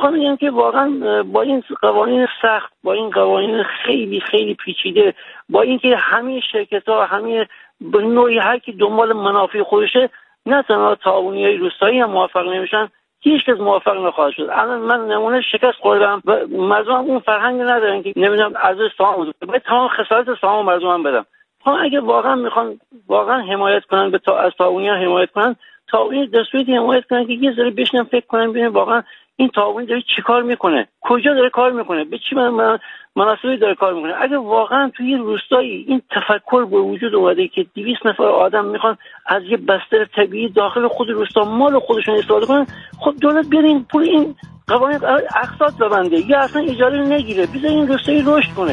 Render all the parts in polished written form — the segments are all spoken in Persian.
میخوام بگم که واقعا با این قوانین سخت، با این قوانین خیلی خیلی پیچیده، با اینکه همه شرکت‌ها همه به نوعی هر کی دنبال منافع خودشه، نه تنها تعاونی‌های روستایی هم موفق نمیشن، هیچ کس موفق نخواهد شد. الان من نمونه شکست خوردم و مردم اون فرهنگ ندارن که نمیدونم از سهام باید تمام خسارت سهام مردم بدم. اگه واقعا میخوان واقعا حمایت کنن از تعاونی‌ها حمایت کنن، تعاونی در صورتی حمایت کنن که یه ذره بشنن فکر کنن ببینن واقعا این تعاونی داره چی کار میکنه، کجا داره کار میکنه، به چی مناسبی داره کار میکنه. اگه واقعا توی روستایی این تفکر به وجود اومده که 200 نفر آدم میخوان از یه بستر طبیعی داخل خود روستا مال خودشون استفاده کنن، خب دولت بیاد این پول این قوانین اقساط ببنده یا اصلا اجاره نگیره، بذار این روستایی رشد کنه.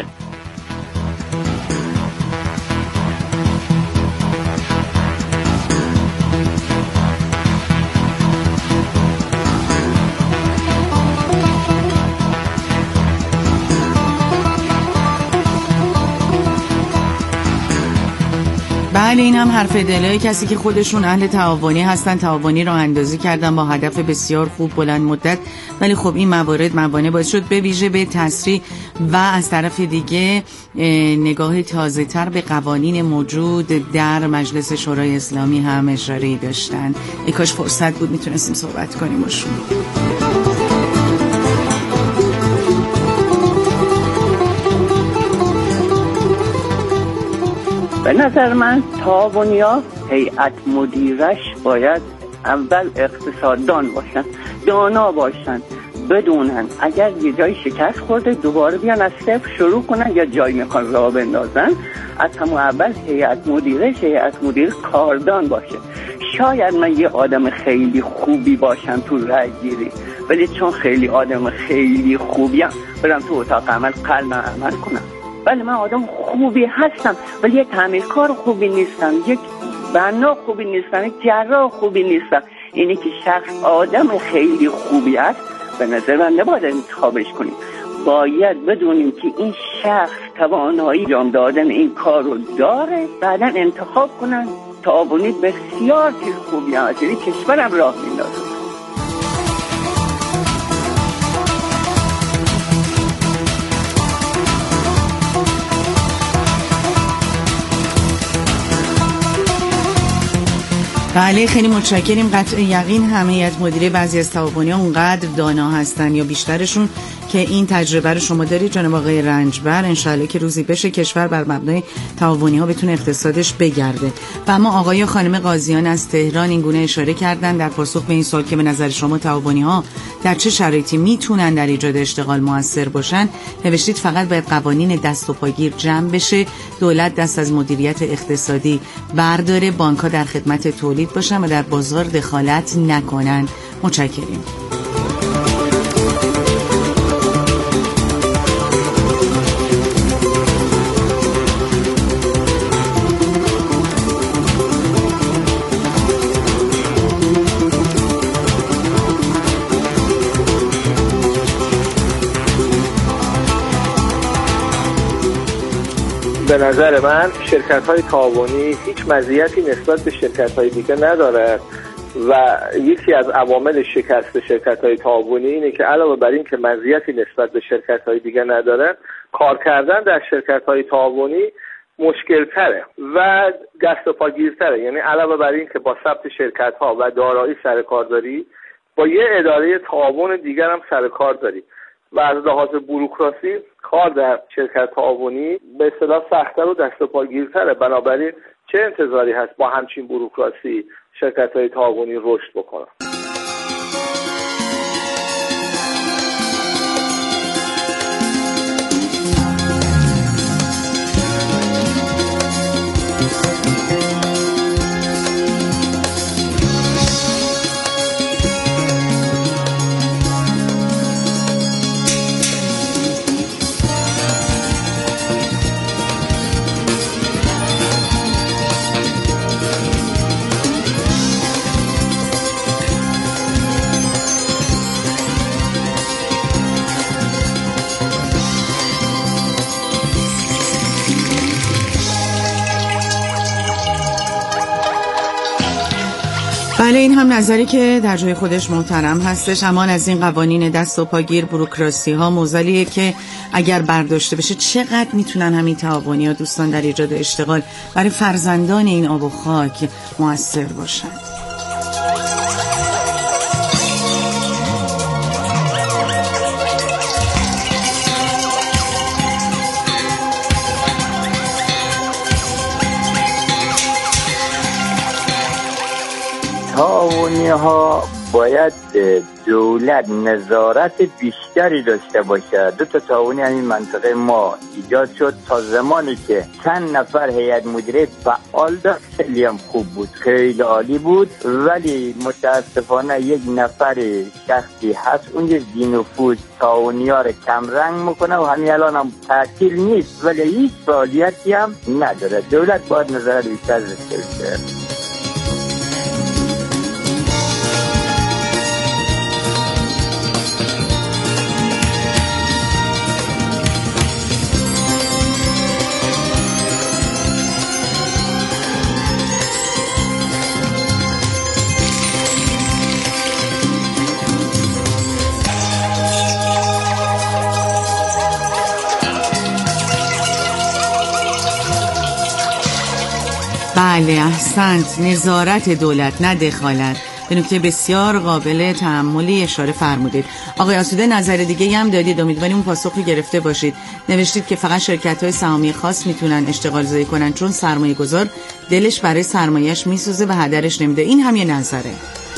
بله، این هم حرف دلای کسی که خودشون اهل تعاونی هستن، تعاونی رو اندازی کردن با هدف بسیار خوب بلند مدت، ولی خب این موانع باعث شد به ویژه به تسریع و از طرف دیگه نگاه تازه تر به قوانین موجود در مجلس شورای اسلامی هم اشاره‌ای داشتن. ای کاش فرصت بود میتونستیم صحبت کنیم باشون. به نظر من تعاونی‌ها هیئت مدیرش باید اول اقتصاددان باشن، دانا باشن، بدونن اگر یه جای شکست خورده دوباره بیان از صفر شروع کنن یا جایی میخوان راه بندازن، از همون اول هیئت مدیر کاردان باشه. شاید من یه آدم خیلی خوبی باشم تو رای گیری، ولی چون خیلی آدم خیلی خوبیم برم تو اتاق عمل عمل کنم. بله من آدم خوبی هستم ولی یک تعمیرکار خوبی نیستم، یک بنا خوبی نیستم، یک جراح خوبی نیستم. اینی که شخص آدم خیلی خوبی است به نظر من نباید انتخابش کنیم. باید بدونیم که این شخص توانایی انجام دادن این کار رو داره، بعدا انتخاب کنن. تعاونی بسیار چیز خوبی هست، یعنی کشورم راه میندازه. بله خیلی متشکریم. قطع یقین همه هیئت مدیره بعضی از تعاونی‌ها اونقدر دانا هستن یا بیشترشون که این تجربه رو شما دارید جناب آقای رنجبر. انشالله که روزی بشه کشور بر مبنای تعاونی‌ها بتونه اقتصادش بگرده. و اما آقای و خانم قاضیان از تهران این گونه اشاره کردن در پاسخ به این سوال که به نظر شما تعاونی‌ها در چه شرایطی میتونن در ایجاد اشتغال موثر باشن، نوشتید فقط باید قوانین دست و پاگیر جمع بشه، دولت دست از مدیریت اقتصادی برداره، بانک‌ها در خدمت تولید باشن و در بازار دخالت نکنن. متشکریم. به نظر من شرکت‌های تعاونی هیچ مزیتی نسبت به شرکت‌های دیگه ندارد و یکی از عوامل شکست شرکت‌های تعاونی اینه که علاوه بر این که مزیتی نسبت به شرکت‌های دیگه ندارن، کار کردن در شرکت‌های تعاونی مشکل‌تره و دست و پاگیرتره. یعنی علاوه بر این که با ثبت شرکت‌ها و دارایی سر کار داری، با یه اداره تعاون دیگر هم سر کار داری و از لحاظ بوروکراسی کار در شرکت تعاونی به اصطلاح سخت‌تر و دست و پاگیرتره. بنابراین چه انتظاری هست با همچین بوروکراسی شرکت‌های تعاونی رشد بکنن؟ بله، این هم نظری که در جای خودش محترم هستش. اما از این قوانین دست و پاگیر، بوروکراسی ها موزلیه که اگر برداشته بشه چقدر میتونن همین تعاونی ها دوستان در ایجاد اشتغال برای فرزندان این آب و خاک مؤثر باشن. تعاونی ها باید دولت نظارت بیشتری داشته باشه. 2 تا تعاونی همین منطقه ما ایجاد شد تا زمانی که چند نفر هیئت مدیره فعال داشت، خیلی هم خوب بود، خیلی عالی بود، ولی متاسفانه یک نفر شخصی هست اونجا بی‌نفوذ تعاونی ها رو کمرنگ میکنه و همین الان هم تعطیل نیست ولی هیچ فعالیتی هم نداره. دولت باید نظارت بیشتر داشته باشه. بله، احسنت. نظارت دولت نه دخالت. به نکته بسیار قابل تأملی اشاره فرمودید. آقای آسوده نظر دیگه هم دادید، امیدواریم اون پاسخ رو گرفته باشید. نوشتید که فقط شرکت‌های سهامی خاص میتونن اشتغال زایی کنن چون سرمایه گذار دلش برای سرمایه‌اش میسوزه و هدرش نمیده. این هم یه نظره.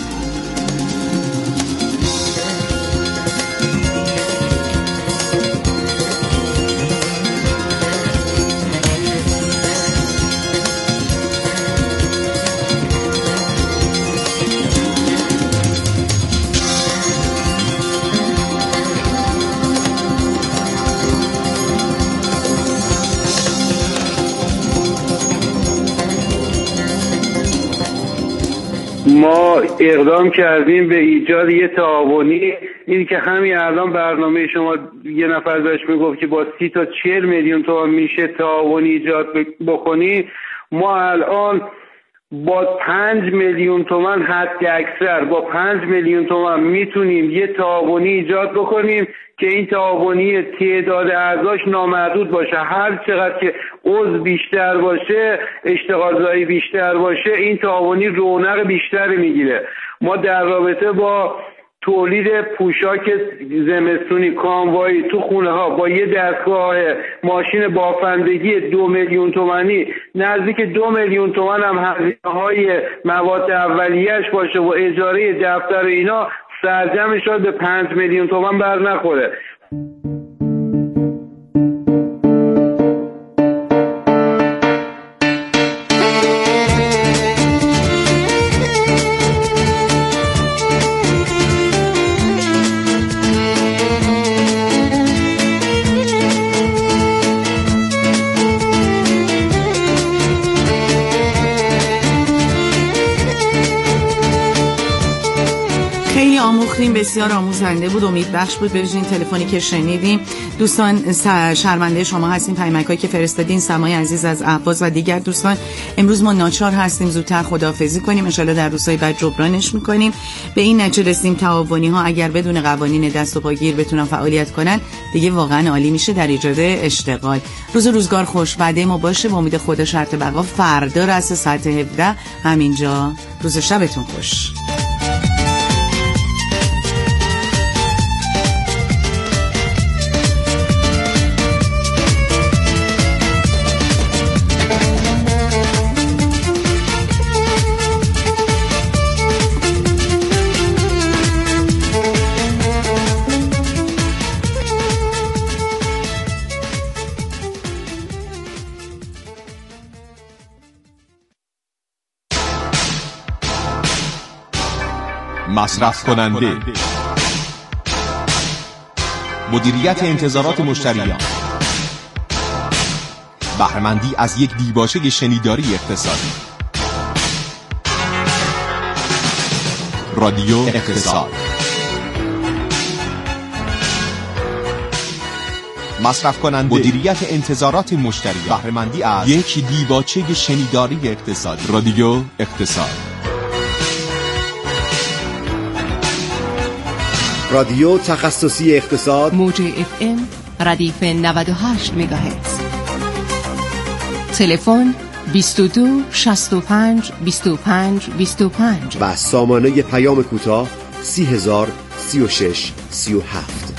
ما اقدام کردیم به ایجاد یه تعاونی. این که همین الان برنامه شما یه نفر داشت میگفت که با 30 تا 40 میلیون تومان میشه تعاونی ایجاد بکنی. ما الان با 5 میلیون تومان حد اکثر با 5 میلیون تومان میتونیم یه تعاونی ایجاد بکنیم که این تعاونی تعداد اعضاش نامحدود باشه. هر چقدر که عضو بیشتر باشه، اشتغال زایی بیشتر باشه، این تعاونی رونق بیشتری میگیره. ما در رابطه با تولید پوشاک زمستونی کاموایی تو خونه ها با یه دستگاه ماشین بافندگی 2 میلیون تومانی نزدیک 2 میلیون تومان هم هزینه های مواد اولیه‌اش باشه و اجاره دفتر اینا سرجمش شاید به 5 میلیون تومان بر نخوره. بسیار آموزنده بود، امید بخش بود. ببینید تلفنی که شنیدیم دوستان شرمنده شما هستیم. پیامکایی که فرستادین سمای عزیز از اهواز و دیگر دوستان. امروز ما ناچار هستیم زودتر خداحافظی کنیم، ان شاءالله در روزهای بعد جبرانش میکنیم. به این نتیجه رسیدیم تعاونی ها اگر بدون قوانین دست و پاگیر بتونن فعالیت کنن دیگه واقعا عالی میشه در ایجاد اشتغال. روز روزگار خوش. بعد ما باشه، با امید خدا شرط بقا فردا رأس ساعت 17 همینجا. روز شبتون خوش. مصرف کننده، مدیریت انتظارات مشتریان، بهره‌مندی از یک دیباچه شنیداری اقتصادی. رادیو اقتصاد. مصرف کننده، مدیریت انتظارات مشتریان، بهره‌مندی از یک دیباچه شنیداری اقتصادی. رادیو اقتصاد. رادیو تخصصی اقتصاد، موج FM ردیف 98 مگاهرتز. تلفن 22 65 25 25 و سامانه پیام کوتاه 30,000 36 37.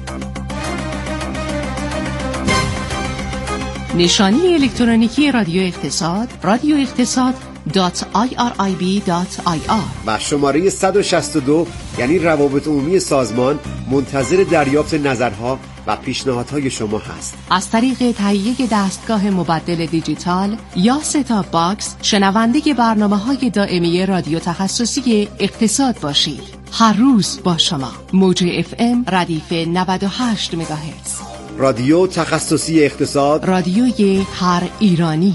نشانی الکترونیکی رادیو اقتصاد radioiqtisad.irib.ir و شماره 162 یعنی روابط عمومی سازمان منتظر دریافت نظرها و پیشنهادهای شما هست. از طریق تهیه دستگاه مبدل دیجیتال یا ستاپ باکس شنونده برنامه‌های دائمی رادیو تخصصی اقتصاد باشید. هر روز با شما. موج FM ردیف 98 مگاهرتز. رادیو تخصصی اقتصاد، رادیوی هر ایرانی.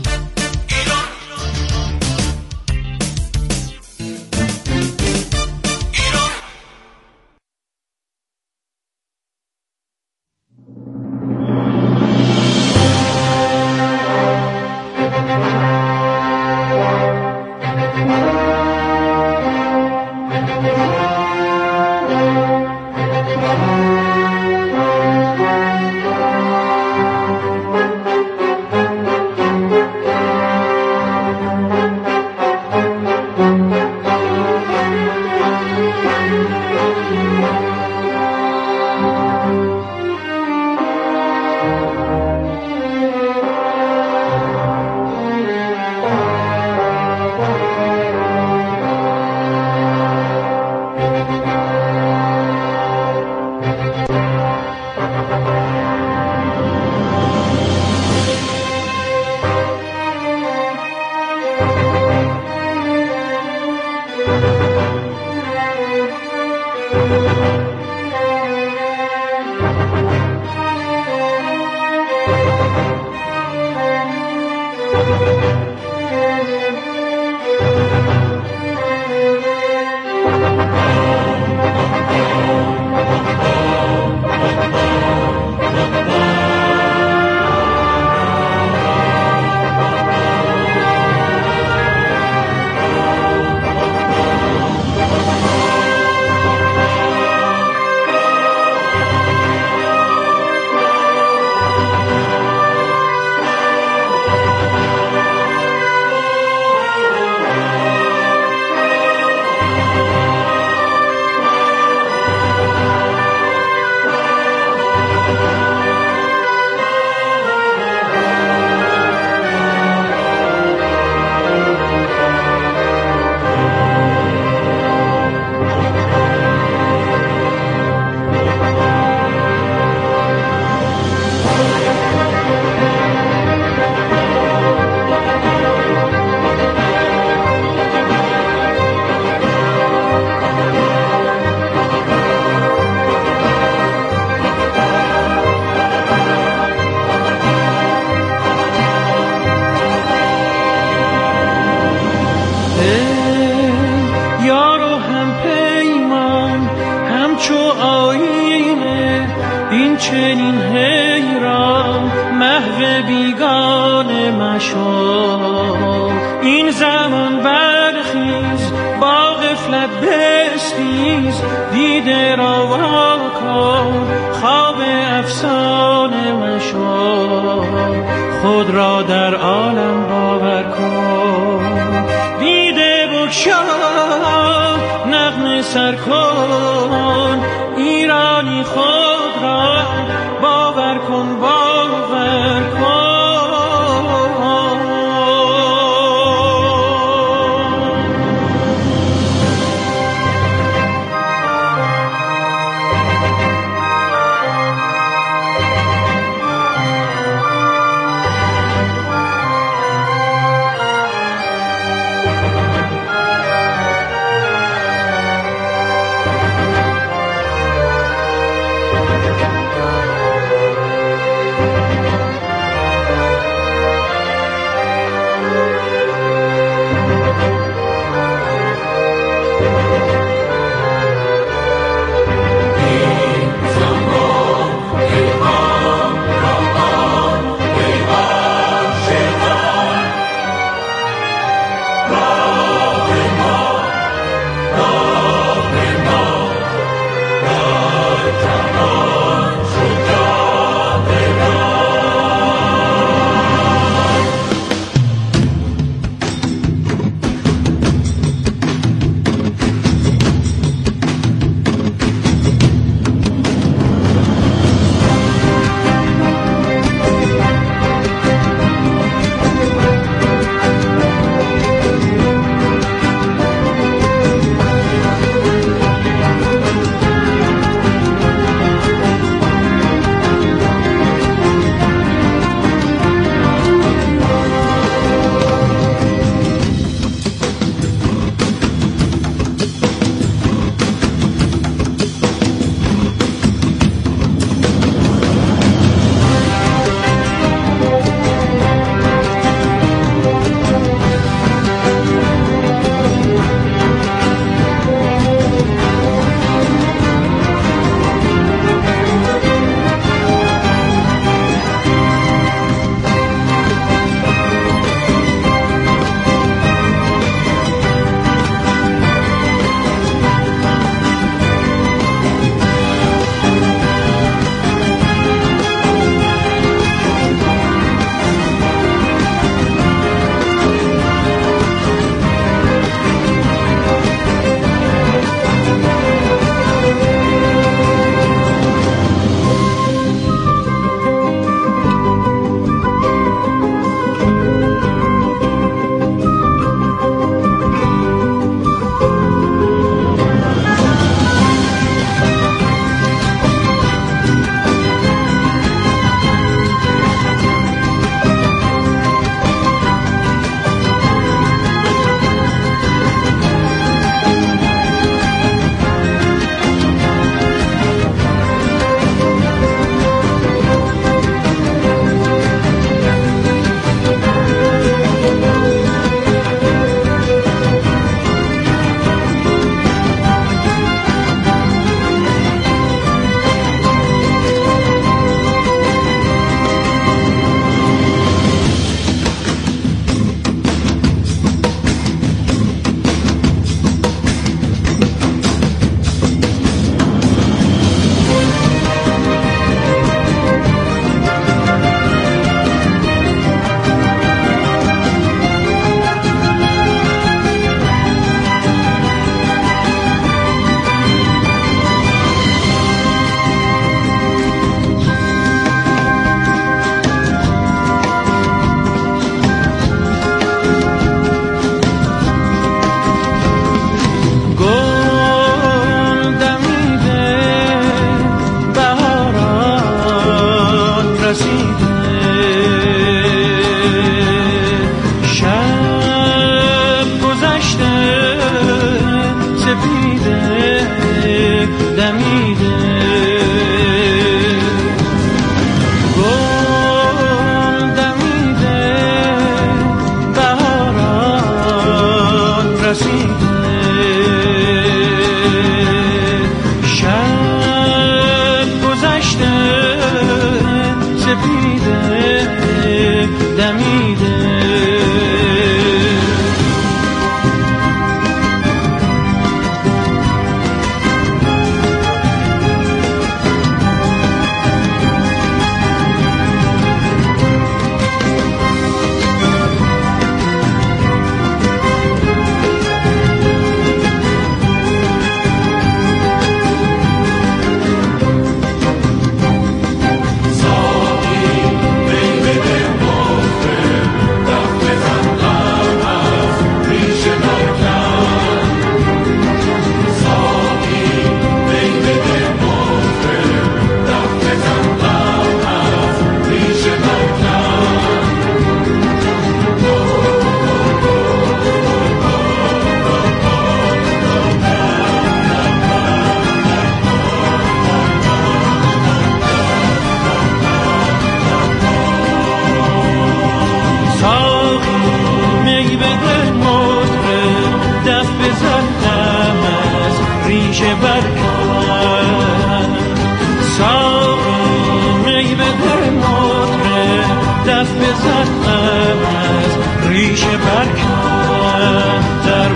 دست بزن از ریشه برکن در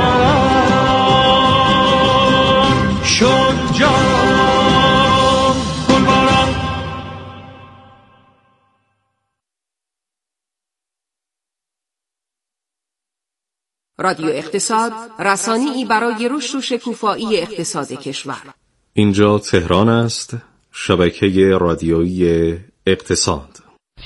بهاران شد جان گلباران. رادیو اقتصاد، رسانه‌ای برای رشد و شکوفایی اقتصاد کشور. اینجا تهران است، شبکه رادیویی اقتصاد.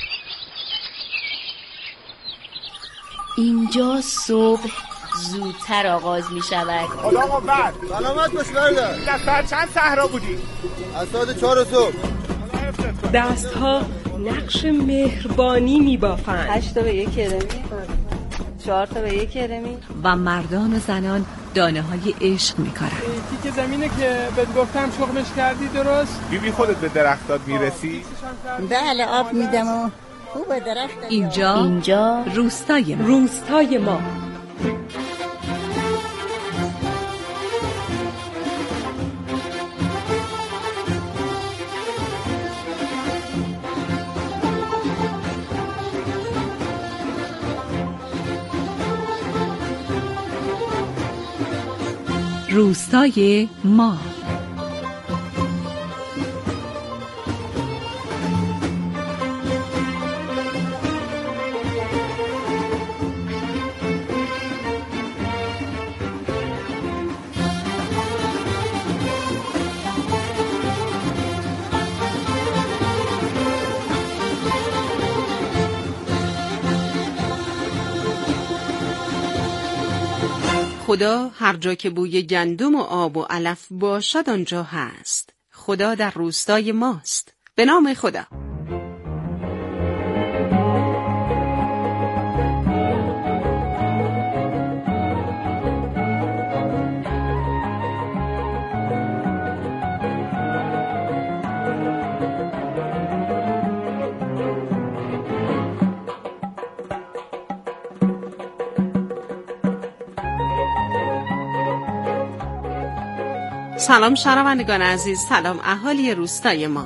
اینجا صبح زودتر آغاز می شود. خدا قوت. سلامت باش برادر. دفتر چند صحرا بودی؟ از ساعت 4 صبح. دستها نقش مهربانی می بافند. 8 تا به یک کرمی، 4 تا به یک کرمی. و مردان و زنان دانه های عشق می کارن. تیک زمینه که بهت گفتم شغلش کردی درست؟ بیبی خودت به درختات میرسی؟ بله آب میدم و خوب درخت. اینجا روستای ما. روستای ما. روستای ما. خدا هر جا که بوی گندم و آب و علف باشد آنجا هست. خدا در روستای ماست. به نام خدا. سلام شنوندگان عزیز، سلام اهالی روستای ما.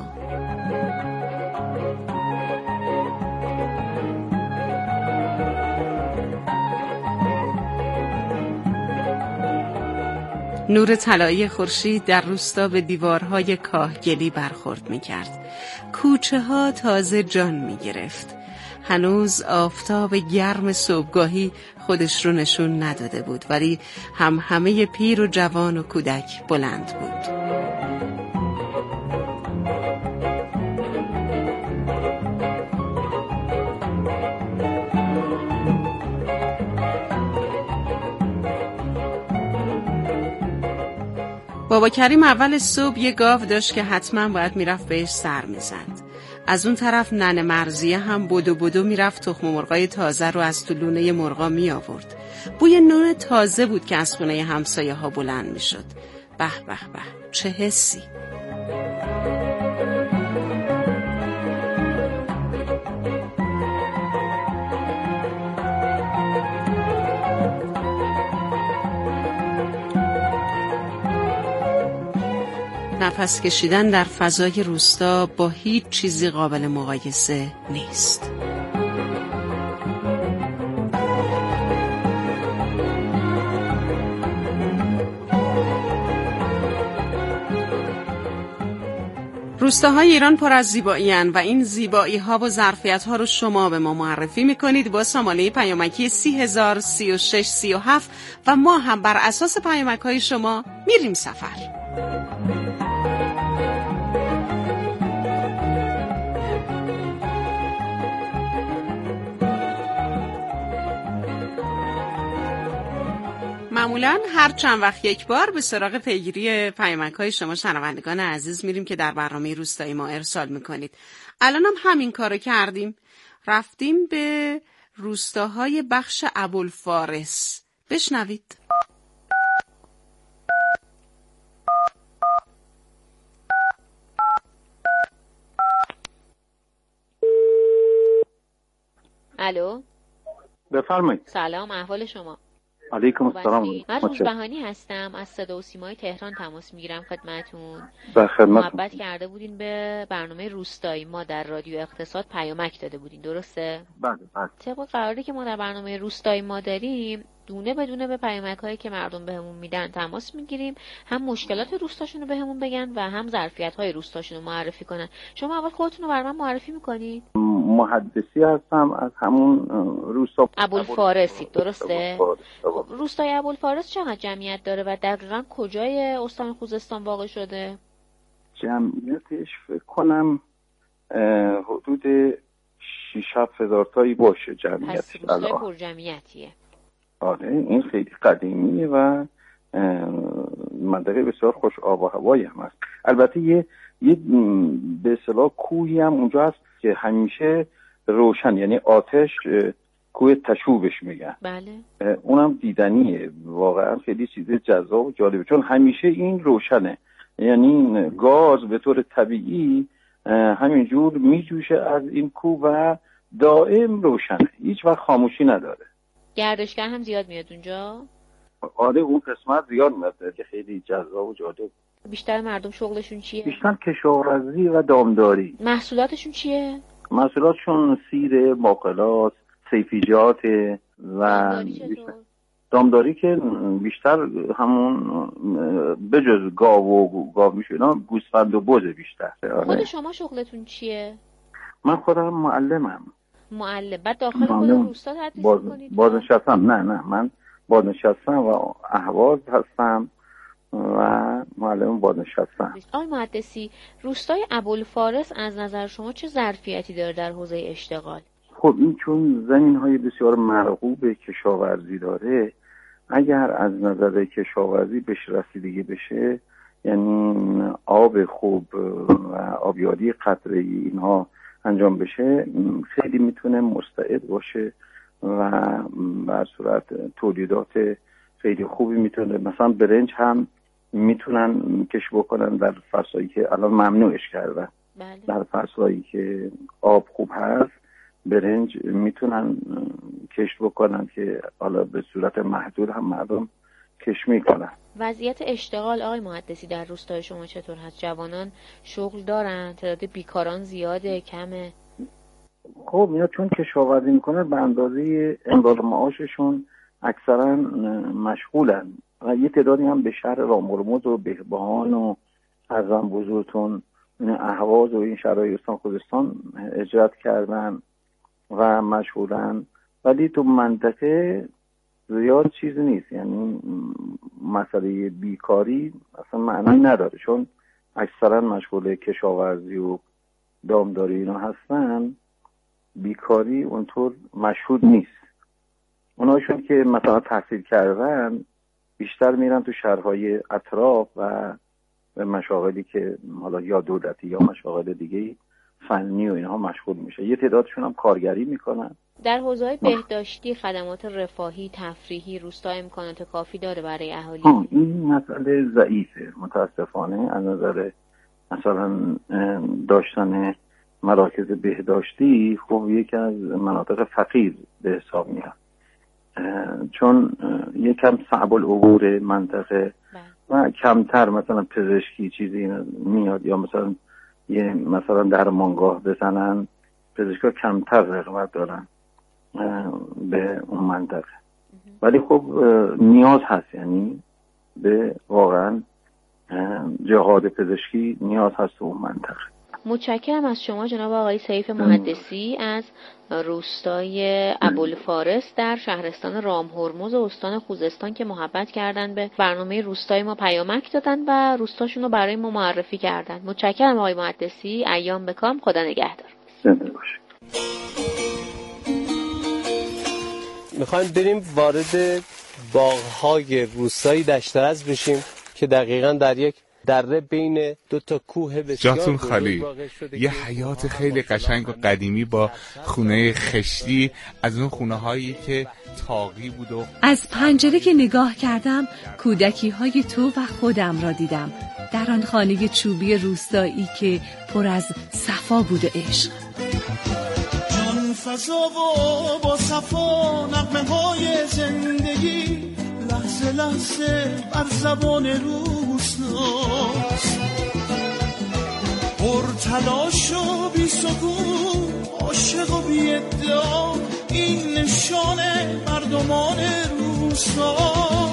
نور طلایی خورشید در روستا به دیوارهای کاهگلی برخورد می‌کرد. کوچه‌ها تازه جان می‌گرفت. هنوز آفتاب گرم صبحگاهی خودش رو نشون نداده بود، ولی همه پیر و جوان و کودک بلند بود. بابا کریم اول صبح یه گاو داشت که حتما باید میرفت بهش سر میزد. از اون طرف ننه مرضیه هم بدو میرفت تخم مرغای تازه رو از تو لونه مرغا می آورد. بوی نون تازه بود که از خونه همسایه ها بلند می شد. به به به، چه حسی! نفس کشیدن در فضای روستا با هیچ چیزی قابل مقایسه نیست. روستاهای ایران پر از زیبایی هستند و این زیبایی ها و ظرفیت ها رو شما به ما معرفی میکنید با شماره پیامکی 303637 و ما هم بر اساس پیامک های شما میریم سفر. معمولاً هر چند وقت یک بار به سراغ پیگیری پیامک‌های شما شنوندگان عزیز میریم که در برنامه روستایی ما ارسال میکنید. الان هم همین کارو کردیم. رفتیم به روستاهای بخش ابوالفارس. بشنوید. الو، بفرمایید. سلام، احوال شما؟ علیکم السلام. من روزبهانی هستم از صدا و سیمای تهران تماس میگیرم خدمتتون. در خدمت. محبت کرده بودین به برنامه روستایی ما در رادیو اقتصاد پیامک داده بودین، درسته؟ بله. طبق قراردادی که ما در برنامه روستایی ما داریم دونه بدونه به پیامک‌هایی که مردم بهمون میدن تماس میگیریم، هم مشکلات روستاشون رو بهمون بگن و هم ظرفیت‌های روستاشون رو معرفی کنن. شما اول خودتون رو برام معرفی میکنید؟ محدثی هستم از همون روستا ابوالفارسی، درسته؟ روستای ابوالفارس چقدر جمعیت داره و دقیقاً کجای استان خوزستان واقع شده؟ جمعیتش فکر کنم حدود 6-7 هزار تایی باشه جمعیتش. پس روستای پر جمعیتیه. آره این خیلی قدیمیه و منطقه بسیار خوش آب و هوایی هم هست. البته یه به اصطلاح کوهی هم اونجا هست که همیشه روشن، یعنی آتش، کوه تشوبش میگن. بله. اونم دیدنیه، واقعا خیلی چیز جذاب و جالبه چون همیشه این روشنه، یعنی گاز به طور طبیعی همینجور میجوشه از این کوه و دائم روشنه، هیچ وقت خاموشی نداره. گردشگر هم زیاد میاد اونجا؟ آره اون قسمت زیاد میاد که خیلی جذاب و جالب. بیشتر مردم شغلشون چیه؟ بیشتر کشاورزی و دامداری. محصولاتشون چیه؟ محصولاتشون سیر، باقلات، سیفیجات و دامداری که بیشتر همون بجز گاو میشه اینا گوسفند و بز بیشتر. خود شما شغلتون چیه؟ من خودم معلمم. معلم. بعد داخل خود روستا تدریس می‌کنید؟ بازنشستم. نه من بازنشستم و اهواز هستم و معلم بازنشستم. آقای مهندسی، روستای ابوالفارس از نظر شما چه ظرفیتی داره در حوزه اشتغال؟ خب این چون زمین‌های بسیار مرغوب کشاورزی داره، اگر از نظر کشاورزی بهش رسیدگی بشه، یعنی آب خوب و آبیاری قطره‌ای اینها انجام بشه، خیلی میتونه مستعد باشه و به صورت تولیدات خیلی خوبی میتونه، مثلا برنج هم میتونن کشت بکنن در فصلایی که الان ممنوعش کردن. بله. در فصلایی که آب خوب هست برنج میتونن کشت بکنن که حالا به صورت محدود هم مردم کشت میکنن. وضعیت اشتغال آقای مهندسی در روستای شما چطور هست؟ جوانان شغل دارن؟ تعداد بیکاران زیاده کمه؟ خب اینا چون کشاورزی میکنن به اندازه امرار معاششون اکثرا مشغولن و یه تعدادی هم به شهر رامهرمز و بهبهان و ارزم بزرگتون اهواز و این شهرهای استان خوزستان هجرت کردن و مشغولن، ولی تو منطقه زیاد چیز نیست، یعنی مسئله بیکاری اصلا معنی نداره چون اکثرا مشغول کشاورزی و دامداری اینا هستن. بیکاری اونطور مشهود نیست. اوناشون که مثلا تحصیل کردن بیشتر میرن تو شهرهای اطراف و مشاغلی که حالا یا دولتی یا مشاغل دیگه فنی و اینها مشغول میشه. یه تعدادشون هم کارگری میکنن. در حوزه‌های بهداشتی، خدمات رفاهی، تفریحی روستا امکانات کافی داره برای اهالی؟ این مسئله ضعیفه متاسفانه. از نظر مثلا داشتن مراکز بهداشتی خب یکی از مناطق فقیر به حساب میاد، چون یکم صعب العبور منطقه و کمتر مثلا پزشکی چیزی میاد، یا مثلا یه مثلا درمانگاه بزنن، پزشکا کمتر رغبت دارن به اون منطقه. ولی خب نیاز هست، یعنی به واقعا جهاد پزشکی نیاز هست اون منطقه. متشکرم از شما جناب آقای سیف محدثی از روستای ابوالفارس در شهرستان رامهرمز استان خوزستان که محبت کردن به برنامه روستای ما پیامک دادن و روستاشون رو برای ما معرفی کردن. متشکرم آقای محدثی. ایام بکام. خدا نگهدار. زنده باشید. میخوایم بریم وارد باغ‌های روستای دشترز بشیم که دقیقاً در یک دره بین دو تا کوه بسیار جاتون خالی، یه حیات خیلی قشنگ و قدیمی با خونه خشتی، از اون خونه هایی که تاقی بود و از پنجره که نگاه کردم کودکی های تو و خودم را دیدم در آن خانه چوبی روستایی که پر از صفا بود و عشق. جان فضا و با صفا نغمه های زندگی لحظه لحظه بر زبان روستاست، پر تلاش و بی سکون، عاشق و بی ادعا، این نشان مردمان روستا.